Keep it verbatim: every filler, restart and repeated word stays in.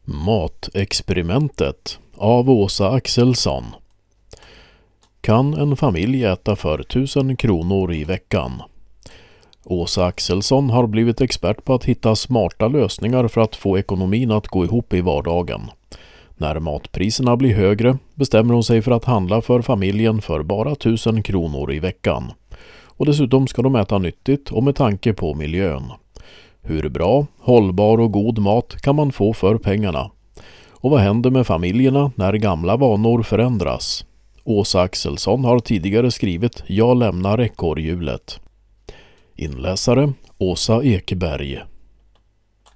Matexperimentet av Åsa Axelsson. Kan en familj äta för tusen kronor i veckan? Åsa Axelsson har blivit expert på att hitta smarta lösningar för att få ekonomin att gå ihop i vardagen. När matpriserna blir högre bestämmer hon sig för att handla för familjen för bara tusen kronor i veckan. Och dessutom ska de äta nyttigt och med tanke på miljön. Hur bra, hållbar och god mat kan man få för pengarna? Och vad händer med familjerna när gamla vanor förändras? Åsa Axelsson har tidigare skrivit Jag lämnar ekorrhjulet. Inläsare Åsa Ekberg.